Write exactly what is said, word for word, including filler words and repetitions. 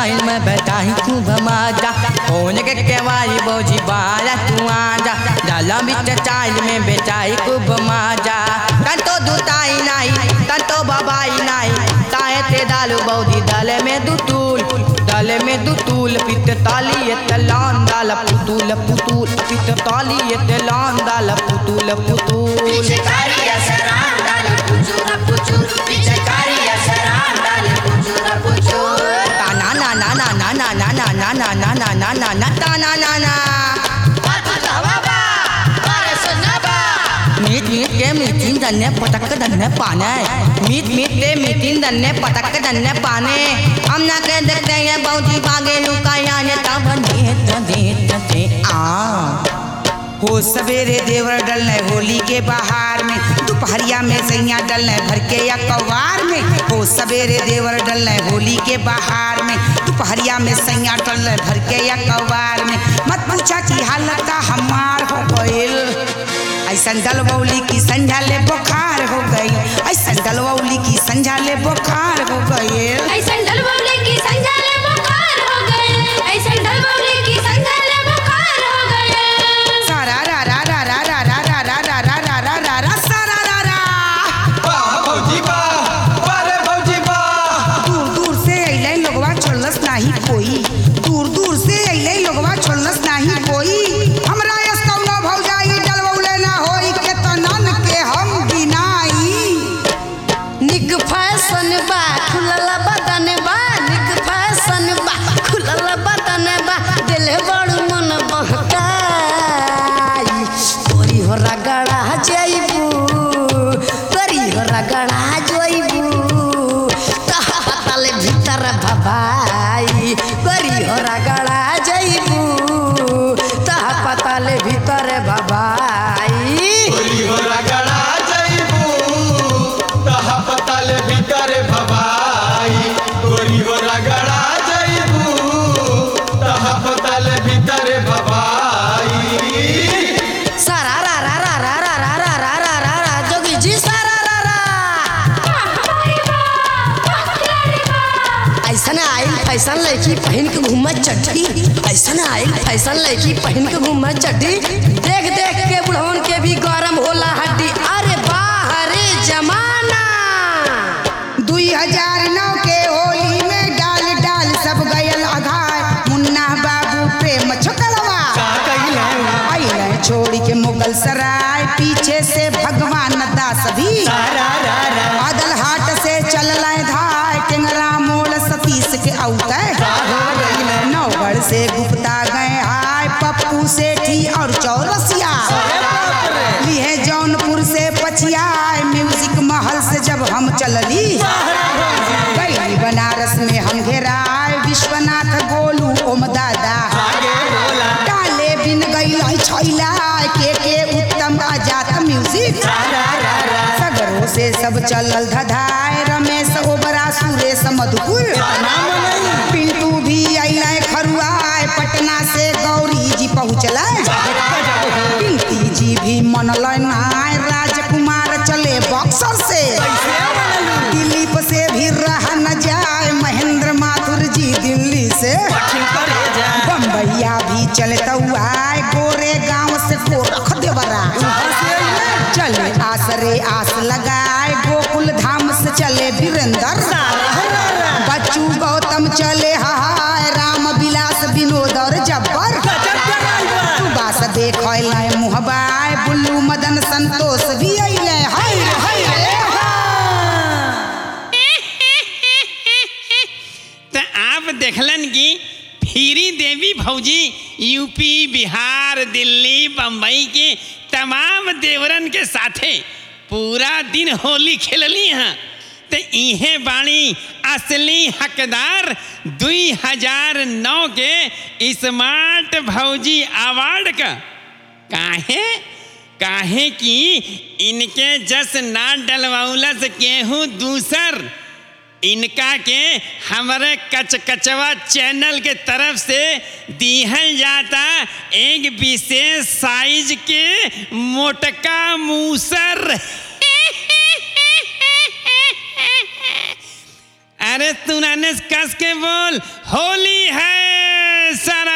Style में बैठाई खूब मजा फोन के केवारी बोझी बारा तू आजा डाला बिच स्टाइल में बैठाई खूब मजा तंतो दुताई नहीं तंतो बाबाई नहीं ताए ते डालू बौदी डाले में दुतूल डाले में दुतूल पित ताली ये तलान डाल पुतूल पुतूल पित ताली ये तलान डाल पुतूल पुतूल पिचकारी असरान डाल पुचूर पुचूर पिचकारी असरान डाल पुचूर पुचूर ना ना ना ना ना ना ना ना ना ना ना ना ना ना ना ना ना ना मीट मीट के मीटिंग दन्ने पटक दन्ने पाने मीट मीट के मीटिंग दन्ने पटक दन्ने पाने हम ना के देखते हैं बहुती बागे लुकाया ने तब देत देत दे आ हो सवेरे देवर डलने होली के बहार में दोपहरिया में सैया डलने भर के या कवार में हो सवेरे देवर डलने होली के बहार में दोपहरिया में सैया डलने भर के या कवार में मत पूछा कि हालत का हमार हो गइल ऐसा डलवौली की संझा ले बुखार हो गई ऐसा डलवौली की संझा ले बुखार हो गई ऐसा डलवौली की संझा ले बुखार हो गए ऐसा डलवौली की संझा ले बुखार हो गए सारा रा रा रा रा रा रा रा रा रा रा रा रा रा रा सारा रा रा वाह भौजी वाह अरे भौजी वाह दूर दूर से अइले लोगवा छोड़लस नाही कोई दूर दूर से अइले लोगवा छोड़लस नाही कोई हमरा यस कौनो भौजाई डलवौले ना होई के तो नन के हम बिनाई निक फैशन बा खुलल बदन बा निक फैशन बा खुलल बदन बा दिल बड़ मन बहकाई तोरी हो रगड़ा जइबू तोरी हो रगड़ा जइबू कहा पतल भीतर भबाई तोरी हो रगड़ा जइबू कहा पतल भीतर भबाई तोरी हो रगड़ा जइबू तहा पताल भीतर भबाई तोरी हो रगड़ा जइबू तहा पताल भीतर भबाई सारा रा रा रा रा रा रा रा रा रा रा रा जोगी जी सारा रा रा ऐसा ना आइल फैशन लड़की पहन के घूमत चड्डी ऐसा ना आइल फैशन लड़की पहन के घूमत चड्डी देख देख के बुढ़वन के भी गरम होला हड्डी अरे वाह रे जमाना दुई हजार नौ के होली में डाल डाल सब गयल आधार मुन्ना बाबू प्रेम छोकलवा अइले छोड़ी के मुगल सराय पीछे से भगवान दास भी बादल हाट से चलल धाय टेंगरा मोड़ सतीश के औते नौगढ़ से गुप्ता गए हाय पप्पू सेठी और चौरसिया लिए जौनपुर से पछिया म्यूजिक महल से जब हम चलली गई बनारस में हम घेराए विश्वनाथ गोलू ओम दादा डाले बिन गई छैला के के उत्तम आजात म्यूजिक सगरों से सब चलल धधाय रमेश ओबरा सुरेश मधुपुर पिंटू भी अइले खरुआए पटना से गौरी जी पहुँचल पिंकी जी भी मनल नाय राजकुमार चले बक्सर से दिलीप से भी रहा न जाए महेंद्र माथुर जी दिल्ली से बम्बैया भी चलता आए गोरे गांव से गोरख देवरा चले आसरे आस लगाए गोकुल धाम से चले वीरेंद्र बच्चू गौतम चले हाय राम विलास विनोद और जब्बर सुबास देख मुहबाय बुल्लू मदन संतोष भी अइले हाय हाय तो आप देखलन कि फिरी देवी भौजी यूपी बिहार दिल्ली बम्बई के तमाम देवरन के साथे पूरा दिन होली खेलली हैं तो इहे बाणी असली हकदार दुई हजार नौ के स्मार्ट भौजी अवार्ड का काहे काहे कि इनके जस ना डलवाउलस केहू दूसर इनका के हमारे कचकचवा चैनल के तरफ से दिहल जाता एक विशेष साइज के मोटका मूसर। अरे तू नाने कस के बोल होली है सारा